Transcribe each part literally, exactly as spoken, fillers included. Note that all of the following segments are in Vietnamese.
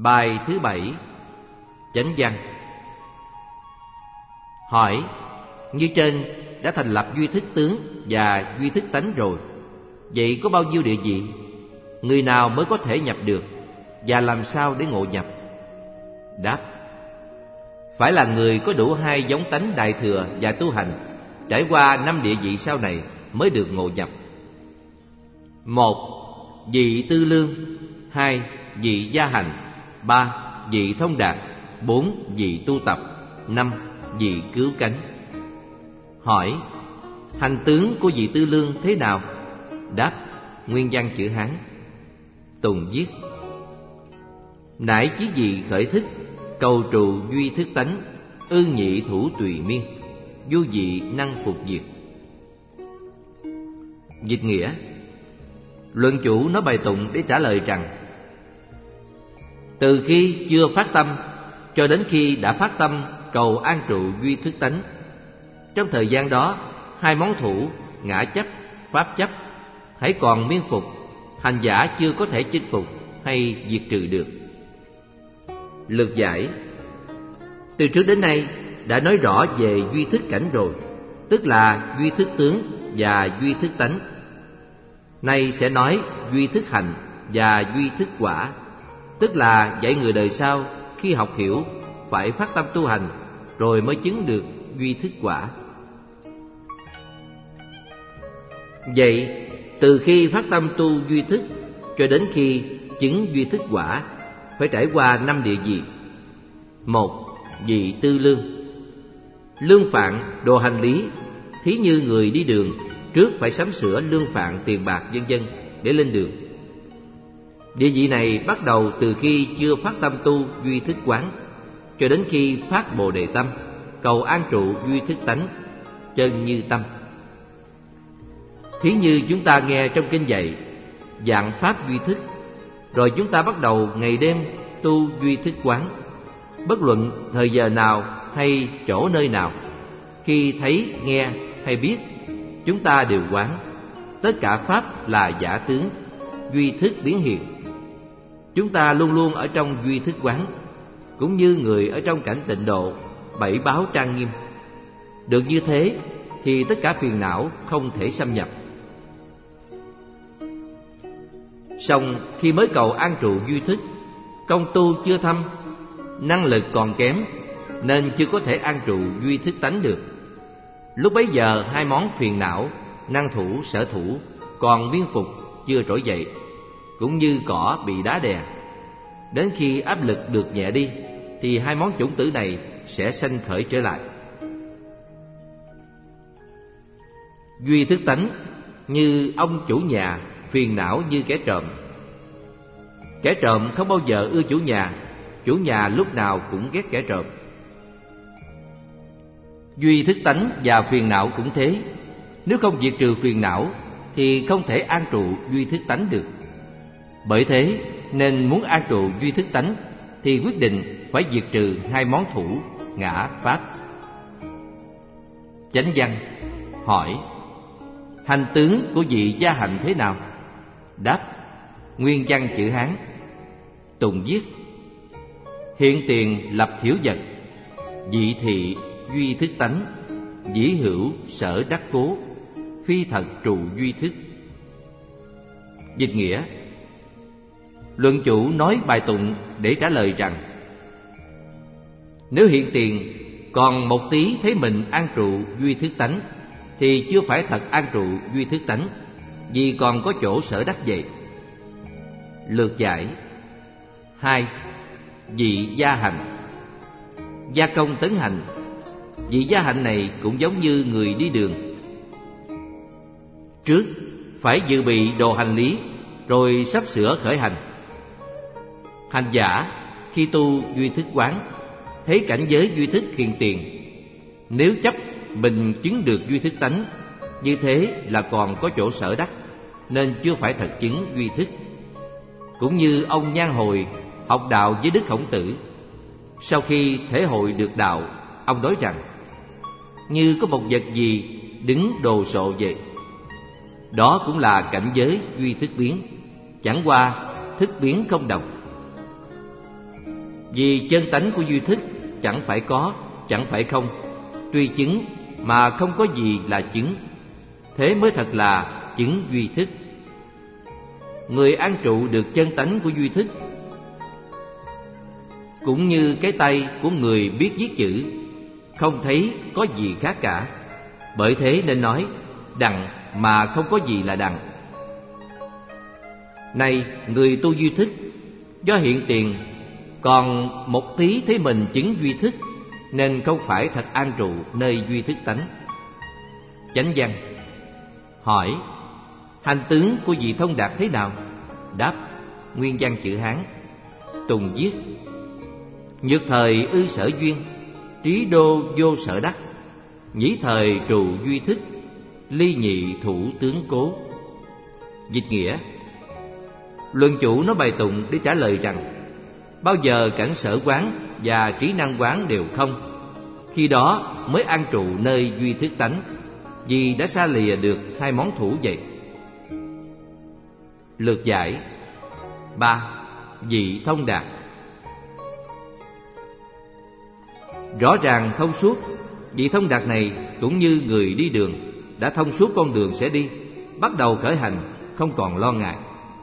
Bài thứ bảy. Chánh văn. Hỏi: như trên đã thành lập duy thức tướng và duy thức tánh rồi, vậy có bao nhiêu địa vị? Người nào mới có thể nhập được, và làm sao để ngộ nhập? Đáp: phải là người có đủ hai giống tánh đại thừa và tu hành, trải qua năm địa vị sau này mới được ngộ nhập. Một, vị tư lương. Hai, vị gia hành. Ba, vị thông đạt. Bốn, vị tu tập. Năm, vị cứu cánh. Hỏi: hành tướng của vị tư lương thế nào? Đáp: nguyên văn chữ Hán. Tùng viết: nải chí vị khởi thức, cầu trụ duy thức tánh, ư nhị thủ tùy miên, vô vị năng phục diệt. Dịch nghĩa: luận chủ nói bài tụng để trả lời rằng: từ khi chưa phát tâm cho đến khi đã phát tâm cầu an trụ duy thức tánh, trong thời gian đó hai món thủ ngã chấp, pháp chấp hãy còn miên phục, hành giả chưa có thể chinh phục hay diệt trừ được. Lược giải: từ trước đến nay đã nói rõ về duy thức cảnh rồi, tức là duy thức tướng và duy thức tánh. Nay sẽ nói duy thức hành và duy thức quả, tức là dạy người đời sau khi học hiểu phải phát tâm tu hành rồi mới chứng được duy thức quả. Vậy từ khi phát tâm tu duy thức cho đến khi chứng duy thức quả phải trải qua năm địa vị. Một, vị tư lương. Lương phạn, đồ hành lý, thí như người đi đường trước phải sắm sửa lương phạn, tiền bạc vân vân để lên đường. Địa vị này bắt đầu từ khi chưa phát tâm tu duy thức quán cho đến khi phát bồ đề tâm, cầu an trụ duy thức tánh, chân như tâm. Thí như chúng ta nghe trong kinh dạy dạng pháp duy thức, rồi chúng ta bắt đầu ngày đêm tu duy thức quán. Bất luận thời giờ nào hay chỗ nơi nào, khi thấy, nghe hay biết, chúng ta đều quán. Tất cả pháp là giả tướng, duy thức biến hiện. Chúng ta luôn luôn ở trong duy thức quán, cũng như người ở trong cảnh tịnh độ, bảy báo trang nghiêm. Được như thế thì tất cả phiền não không thể xâm nhập. Song khi mới cầu an trụ duy thức, công tu chưa thâm, năng lực còn kém, nên chưa có thể an trụ duy thức tánh được. Lúc bấy giờ hai món phiền não, năng thủ, sở thủ còn miên phục chưa trỗi dậy, cũng như cỏ bị đá đè. Đến khi áp lực được nhẹ đi thì hai món chủng tử này sẽ sanh khởi trở lại. Duy thức tánh như ông chủ nhà, phiền não như kẻ trộm. Kẻ trộm không bao giờ ưa chủ nhà, chủ nhà lúc nào cũng ghét kẻ trộm. Duy thức tánh và phiền não cũng thế. Nếu không diệt trừ phiền não thì không thể an trụ duy thức tánh được. Bởi thế nên muốn an trụ duy thức tánh thì quyết định phải diệt trừ hai món thủ ngã pháp. Chánh văn. Hỏi: hành tướng của vị gia hành thế nào? Đáp: nguyên văn chữ Hán. Tùng viết: hiện tiền lập thiểu vật, dị thị duy thức tánh, dĩ hữu sở đắc cố, phi thật trụ duy thức. Dịch nghĩa: luận chủ nói bài tụng để trả lời rằng: nếu hiện tiền còn một tí thấy mình an trụ duy thức tánh thì chưa phải thật an trụ duy thức tánh, vì còn có chỗ sở đắc vậy. Lược giải. Hai, vị gia hành. Gia công tấn hành. Vị gia hành này cũng giống như người đi đường. Trước phải dự bị đồ hành lý, rồi sắp sửa khởi hành. Hành giả khi tu duy thức quán, thấy cảnh giới duy thức hiện tiền, nếu chấp mình chứng được duy thức tánh, như thế là còn có chỗ sở đắc, nên chưa phải thật chứng duy thức. Cũng như ông Nhan Hồi học đạo với Đức Khổng Tử, sau khi thể hội được đạo, ông nói rằng: như có một vật gì đứng đồ sộ vậy. Đó cũng là cảnh giới duy thức biến, chẳng qua thức biến không đồng. Vì chân tánh của duy thức chẳng phải có, chẳng phải không, tuy chứng mà không có gì là chứng, thế mới thật là chứng duy thức. Người an trụ được chân tánh của duy thức cũng như cái tay của người biết viết chữ, không thấy có gì khác cả. Bởi thế nên nói đặng mà không có gì là đặng. Này người tu duy thức, do hiện tiền còn một tí thấy mình chứng duy thức, nên không phải thật an trụ nơi duy thức tánh. Chánh văn hỏi: hành tướng của vị thông đạt thế nào? Đáp: nguyên văn chữ Hán. Tùng viết: nhược thời ư sở duyên, trí đô vô sở đắc, nhĩ thời trụ duy thức, ly nhị thủ tướng cố. Dịch nghĩa: luận chủ nói bài tụng để trả lời rằng bao giờ cảnh sở quán và trí năng quán đều không, khi đó mới an trụ nơi duy thức tánh, vì đã xa lìa được hai món thủ vậy. Lược giải. Ba. Vị thông đạt. Rõ ràng thông suốt, vị thông đạt này cũng như người đi đường, đã thông suốt con đường sẽ đi, bắt đầu khởi hành, không còn lo ngại.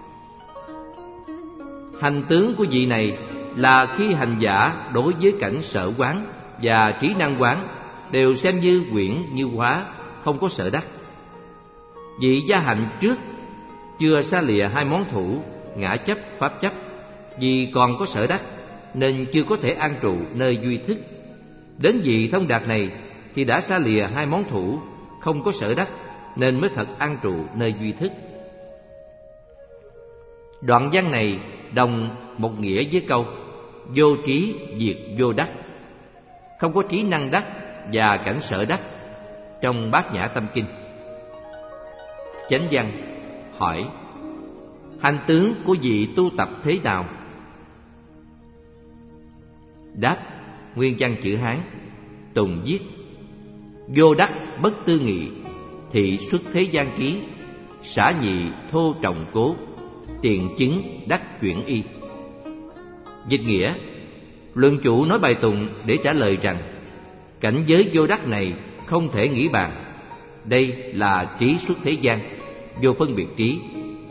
Hành tướng của vị này là khi hành giả đối với cảnh sở quán và trí năng quán đều xem như quyển như hóa, không có sở đắc. Vị gia hạnh trước chưa xa lìa hai món thủ ngã chấp, pháp chấp, vì còn có sở đắc nên chưa có thể an trụ nơi duy thức. Đến vị thông đạt này thì đã xa lìa hai món thủ, không có sở đắc, nên mới thật an trụ nơi duy thức. Đoạn văn này đồng một nghĩa với câu vô trí diệt vô đắc, không có trí năng đắc và cảnh sở đắc trong Bát Nhã Tâm Kinh. Chánh văn hỏi: hành tướng của vị tu tập thế nào? Đáp: nguyên văn chữ Hán. Tùng viết: vô đắc bất tư nghị, thị xuất thế gian ký, xả nhị thô trọng cố, tiền chứng đắc chuyển y. Dịch nghĩa: luận chủ nói bài tụng để trả lời rằng cảnh giới vô đắc này không thể nghĩ bàn. Đây là trí xuất thế gian, vô phân biệt trí.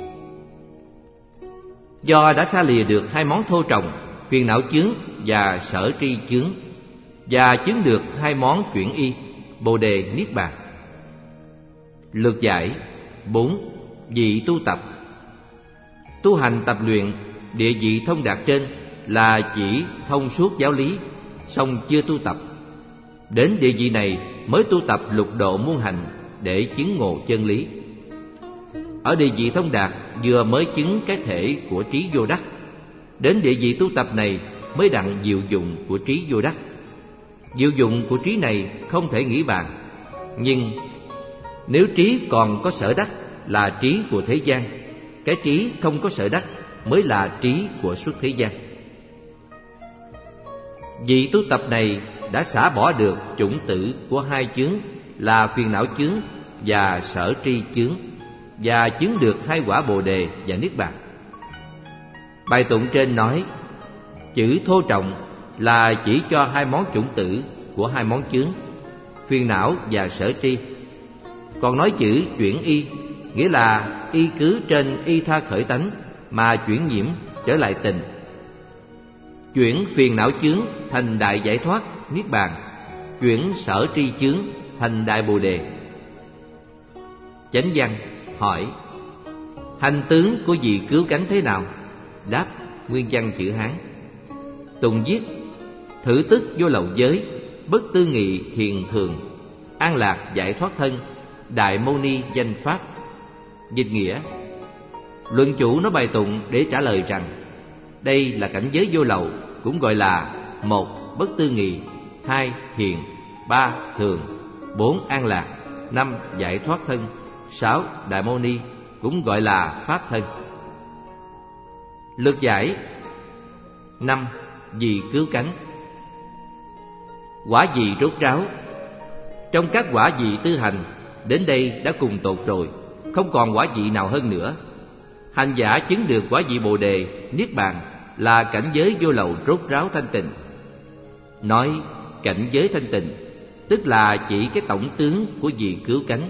Do đã xa lìa được hai món thô trọng, phiền não chướng và sở tri chướng, và chứng được hai món chuyển y, bồ đề niết bàn. Lược giải. Bốn. Vị tu tập. Tu hành tập luyện địa vị thông đạt trên là chỉ thông suốt giáo lý, song chưa tu tập. Đến địa vị này mới tu tập lục độ muôn hành để chứng ngộ chân lý. Ở địa vị thông đạt vừa mới chứng cái thể của trí vô đắc. Đến địa vị tu tập này mới đặng diệu dụng của trí vô đắc. Diệu dụng của trí này không thể nghĩ bàn. Nhưng nếu trí còn có sở đắc là trí của thế gian, cái trí không có sở đắc mới là trí của xuất thế gian. Vị tu tập này đã xả bỏ được chủng tử của hai chướng là phiền não chướng và sở tri chướng, và chứng được hai quả bồ đề và niết bàn. Bài tụng trên nói chữ thô trọng là chỉ cho hai món chủng tử của hai món chướng, phiền não và sở tri. Còn nói chữ chuyển y nghĩa là y cứ trên y tha khởi tánh mà chuyển nhiễm trở lại tình, chuyển phiền não chướng thành đại giải thoát niết bàn, chuyển sở tri chướng thành đại bồ đề. Chánh văn hỏi: hành tướng của vị cứu cánh thế nào? Đáp: nguyên văn chữ Hán. Tùng viết: thử tức vô lậu giới, bất tư nghị thiền thường, an lạc giải thoát thân, đại mâu ni danh pháp. Dịch nghĩa: luận chủ nói bài tụng để trả lời rằng đây là cảnh giới vô lậu, cũng gọi là một bất tư nghị, hai thiền, ba thường, bốn an lạc, năm giải thoát thân, sáu đại mâu ni, cũng gọi là pháp thân. Lược giải. Năm. Vì cứu cánh. Quả vị rốt ráo. Trong các quả vị tư hành, đến đây đã cùng tột rồi, không còn quả vị nào hơn nữa. Hành giả chứng được quả vị bồ đề, niết bàn là cảnh giới vô lậu rốt ráo thanh tịnh. Nói cảnh giới thanh tịnh tức là chỉ cái tổng tướng của vị cứu cánh.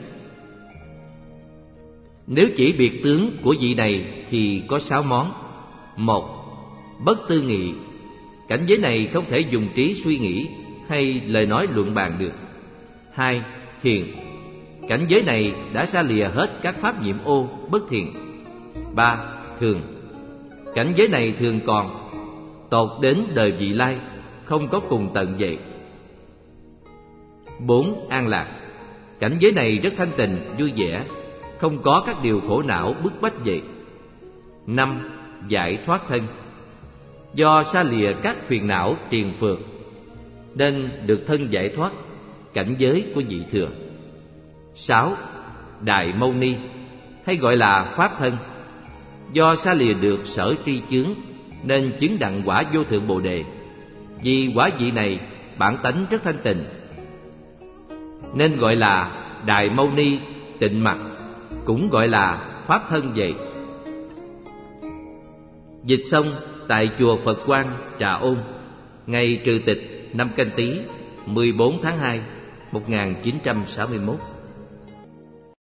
Nếu chỉ biệt tướng của vị này thì có sáu món. Một, bất tư nghị. Cảnh giới này không thể dùng trí suy nghĩ hay lời nói luận bàn được. Hai, thiền. Cảnh giới này đã xa lìa hết các pháp nhiễm ô, bất thiện. Ba, thường. Cảnh giới này thường còn, tột đến đời vị lai, không có cùng tận vậy. Bốn, an lạc. Cảnh giới này rất thanh tịnh, vui vẻ, không có các điều khổ não bức bách vậy. Năm, giải thoát thân. Do xa lìa các phiền não triền phược nên được thân giải thoát, cảnh giới của vị thừa. Sáu, đại mâu ni, hay gọi là pháp thân. Do xa lìa được sở tri chướng nên chứng đặng quả vô thượng bồ đề. Vì quả vị này bản tánh rất thanh tịnh nên gọi là đại mâu ni tịnh mặt, cũng gọi là pháp thân vậy. Dịch xong tại chùa Phật Quang, Trà Ôn, ngày trừ tịch năm Canh Tý, mười bốn tháng hai, một nghìn chín trăm sáu mươi mốt.